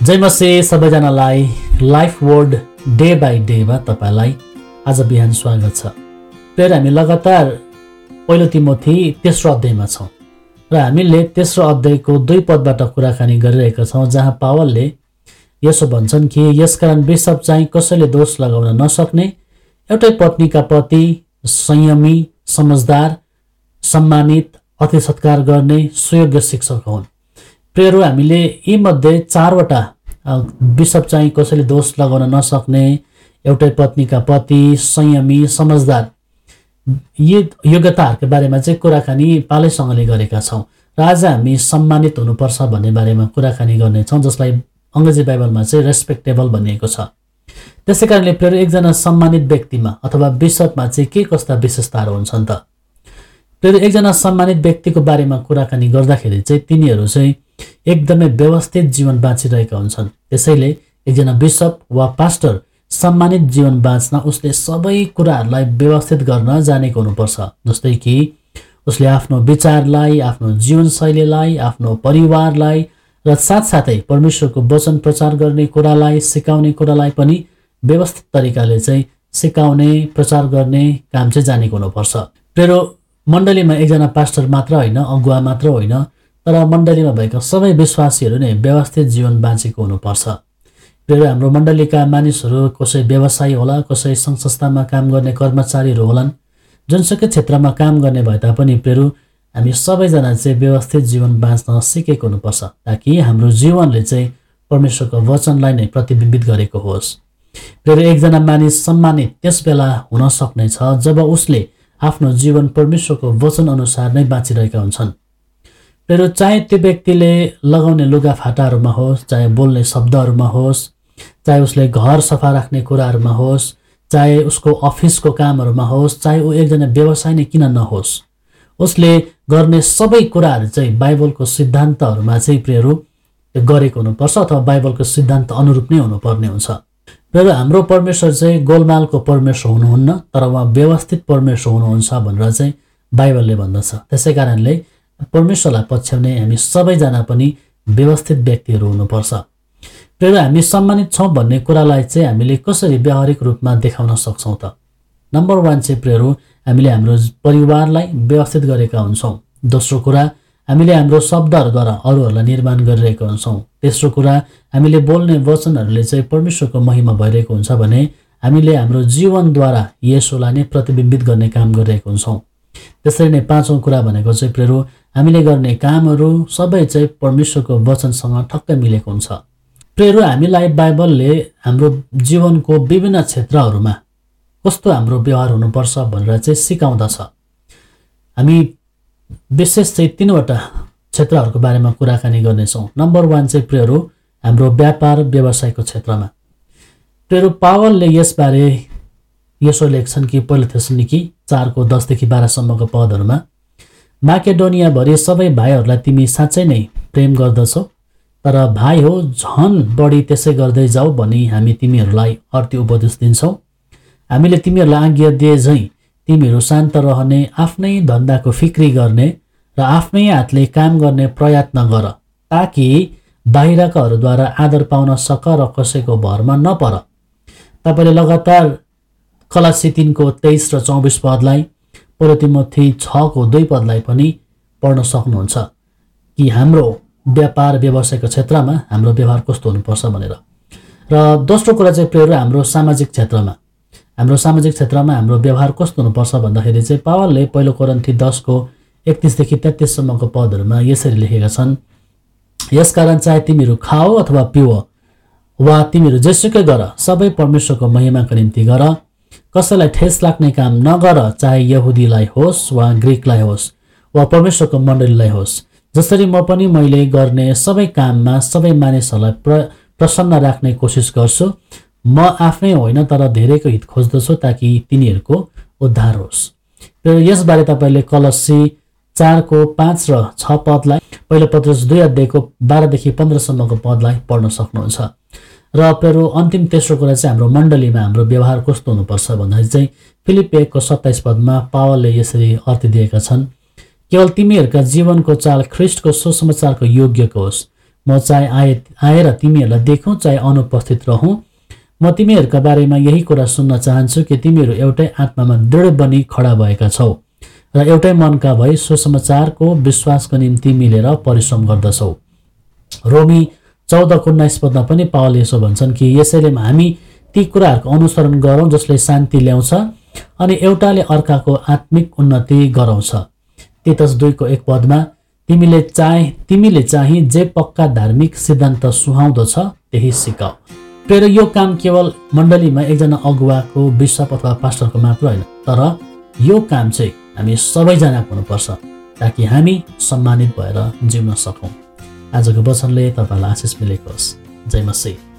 जय मसीह सबैजनालाई life word day by डेमा तपाईलाई आज बिहान स्वागत छ। फेरि हामी लगातार पहिलो तिमोथी तेस्रो अध्यायमा छौँ र हामीले तेस्रो अध्यायको 2 पदबाट कुराकानी गरिरहेका छौँ, जहाँ पावलले यसो भन्छन् कि यसकारण बिशप चाहिँ कसैले दोष लगाउन नसक्ने, एउटै पत्नीका पति, संयमी, समझदार, सम्मानित, अति सत्कार गर्ने, सुयोग्य शिक्षक हुन्। प्रियहरू, हामीले यी मध्ये 4वटा बिशप चाहिँ कसैले दोष लगाउन नसक्ने, एउटै पत्नीका पति, संयमी, समझदार, यी योग्यताहरूको बारेमा चाहिँ कुराकानी पालैसँगले गरेका छौँ र आज हामी सम्मानित हुनुपर्छ भन्ने बारेमा कुराकानी गर्नेछौँ, जसलाई अङ्ग्रेजी बाइबलमा चाहिँ रेस्पेक्टेबल भनिएको छ। त्यसै कारणले प्रियहरू, एकजना सम्मानित व्यक्तिमा अथवा बिशपमा चाहिँ के कस्ता विशेषताहरू हुन्छन् त? प्रियहरू, एकजना सम्मानित व्यक्तिको बारेमा कुराकानी गर्दाखेरि चाहिँ तिनीहरू चाहिँ एकदमै व्यवस्थित जीवन बाँचिरहेका हुन्छन्। त्यसैले एकजना बिशप वा पास्टर सम्मानित जीवन बाँच्न उसले सबै कुराहरूलाई व्यवस्थित गर्न जानेको हुनुपर्छ। जस्तै कि उसले आफ्नो विचारलाई, आफ्नो जीवनशैलीलाई, आफ्नो परिवारलाई र साथसाथै परमेश्वरको वचन प्रचार गर्ने कुरालाई, सिकाउने कुरालाई पनि व्यवस्थित तरिकाले चाहिँ सिकाउने, प्रचार गर्ने काम चाहिँ जानेको हुनुपर्छ। प्रियहरू, मण्डलीमा एकजना पास्टर मात्र होइन, अगुवा मात्र होइन, तर मण्डलीमा भएका सबै विश्वासीहरू नै व्यवस्थित जीवन बाँचेको हुनुपर्छ। प्रियहरू, हाम्रो मण्डलीका मानिसहरू कसै व्यवसायी होला, कसै सङ्घ संस्थामा काम गर्ने कर्मचारीहरू होलान्, जुनसुकै क्षेत्रमा काम गर्ने भए तापनि प्रियहरू, हामी सबैजना चाहिँ व्यवस्थित जीवन बाँच्न सिकेको हुनुपर्छ, ताकि हाम्रो जीवनले चाहिँ परमेश्वरको वचनलाई नै प्रतिबिम्बित गरेको होस्। प्रियहरू, एकजना मानिस सम्मानित त्यस बेला हुन सक्नेछ जब उसले आफ्नो जीवन परमेश्वरको वचन अनुसार नै बाँचिरहेका हुन्छन्। प्रियहरू, चाहे त्यो व्यक्तिले लगाउने लुगाफाटाहरूमा होस्, चाहे बोल्ने शब्दहरूमा होस्, चाहे उसले घर सफा राख्ने कुराहरूमा होस्, चाहे उसको अफिसको कामहरूमा होस्, चाहे ऊ एकजना व्यवसाय नै किन नहोस्, उसले गर्ने सबै कुराहरू चाहिँ बाइबलको सिद्धान्तहरूमा चाहिँ प्रियहरू गरेको हुनुपर्छ अथवा बाइबलको सिद्धान्त अनुरूप नै हुनुपर्ने हुन्छ। प्रियहरू, हाम्रो परमेश्वर चाहिँ गोलमालको परमेश्वर हुनुहुन्न, तर उहाँ व्यवस्थित परमेश्वर हुनुहुन्छ भनेर चाहिँ बाइबलले भन्दछ। त्यसै कारणले परमेश्वरलाई पछ्याउने हामी सबैजना पनि व्यवस्थित व्यक्तिहरू हुनुपर्छ। प्रियहरू, हामी सम्मानित छौँ भन्ने कुरालाई चाहिँ हामीले कसरी व्यावहारिक रूपमा देखाउन सक्छौँ त? नम्बर 1 चाहिँ प्रियहरू, हामीले हाम्रो परिवारलाई व्यवस्थित गरेका हुन्छौँ। दोस्रो कुरा, हामीले हाम्रो शब्दहरूद्वारा अरूहरूलाई निर्माण गरिरहेका हुन्छौँ। तेस्रो कुरा, हामीले बोल्ने वचनहरूले चाहिँ परमेश्वरको महिमा भइरहेको हुन्छ भने हामीले हाम्रो जीवनद्वारा येशूलाई नै प्रतिबिम्बित गर्ने काम गरिरहेको हुन्छौँ। त्यसरी नै 5औं कुरा भनेको चाहिँ प्रियहरू, हामीले गर्ने कामहरू सबै चाहिँ परमेश्वरको वचनसँग ठक्कै मिलेको हुन्छ। प्रियहरू, हामीलाई बाइबलले हाम्रो जीवनको विभिन्न क्षेत्रहरूमा कस्तो हाम्रो व्यवहार हुनुपर्छ भनेर चाहिँ सिकाउँदछ। हामी विशेष चाहिँ 3वटा क्षेत्रहरूको बारेमा कुराकानी गर्नेछौँ। नम्बर 1 चाहिँ प्रियहरू, हाम्रो व्यापार व्यवसायको क्षेत्रमा। प्रियहरू, पावलले यसबारे यसो लेख्छन् कि पहिलो थेसलोनिकी 4:10-12 पदहरूमा, माकेडोनियाभरि सबै भाइहरूलाई तिमी साँच्चै नै प्रेम गर्दछौ, तर भाइ हो झन बढी त्यसै गर्दै जाऊ भनी हामी तिमीहरूलाई अर्ती उपदेश दिन्छौँ। हामीले तिमीहरूलाई आज्ञा दिए झैँ तिमीहरू शान्त रहने, आफ्नै धन्दाको फिक्री गर्ने र आफ्नै हातले काम गर्ने प्रयत्न गर, ताकि बाहिरकाहरूद्वारा आदर पाउन सक र कसैको भरमा नपर। तपाईँले लगातार कलासी 3:23 र 24 पदलाई, पहिलो तिमोथी 6:2 पदलाई पनि पढ्न सक्नुहुन्छ कि हाम्रो व्यापार व्यवसायको क्षेत्रमा हाम्रो व्यवहार कस्तो हुनुपर्छ भनेर। र दोस्रो कुरा चाहिँ प्रियहरू, हाम्रो सामाजिक क्षेत्रमा हाम्रो व्यवहार कस्तो हुनुपर्छ भन्दाखेरि चाहिँ पावलले पहिलो कोरिन्थी 10:31-33 पदहरूमा यसरी लेखेका छन्, यसकारण चाहे तिमीहरू खाओ अथवा पिओ वा तिमीहरू जेसुकै गर, सबै परमेश्वरको महिमाको निम्ति गर, कसैलाई ठेस लाग्ने काम नगर, चाहे यहुदीलाई होस् वा ग्रिकलाई होस् वा परमेश्वरको मण्डलीलाई होस्। जसरी म पनि मैले गर्ने सबै काममा सबै मानिसहरूलाई प्रसन्न राख्ने कोसिस गर्छु। म आफ्नै होइन तर धेरैको हित खोज्दछु, ताकि तिनीहरूको उद्धार होस्। यसबारे तपाईँले कलसी 4:5 र 6 पदलाई, पहिलो पत्रुस 2:12-15 पदलाई पढ्न सक्नुहुन्छ। र प्रियहरू, अन्तिम तेस्रो कुरा चाहिँ हाम्रो मण्डलीमा हाम्रो व्यवहार कस्तो हुनुपर्छ भन्दाखेरि चाहिँ फिलिप्पी 1:27 पदमा पावलले यसरी अर्थ दिएका छन्, केवल तिमीहरूका जीवनको चाल ख्रिस्टको सुसमाचारको योग्यको होस्, म चाहे आएर तिमीहरूलाई देखौँ चाहे अनुपस्थित रहँ, म तिमीहरूका बारेमा यही कुरा सुन्न चाहन्छु कि तिमीहरू एउटै आत्मामा दृढ बनी खडा भएका छौ र एउटै मनका भई सुसमाचारको विश्वासको निम्ति मिलेर परिश्रम गर्दछौ। रोमी 14:19 पदमा पनि पावलले यसो भन्छन् कि यसैले हामी ती कुराहरूको अनुसरण गरौँ जसले शान्ति ल्याउँछ अनि एउटाले अर्काको आत्मिक उन्नति गराउँछ। तीतस 2:1 पदमा तिमीले चाहिँ जे पक्का धार्मिक सिद्धान्त सुहाउँदछ त्यही सिकाऊ। तर यो काम केवल मण्डलीमा एकजना अगुवाको, बिशप अथवा पास्टरको मात्र होइन, तर यो काम चाहिँ हामी सबैजनाको हुनुपर्छ ताकि हामी सम्मानित भएर जिउन सकौँ। आजको वचनले तपाईँलाई आशिष मिलेको होस्। जय मसीह।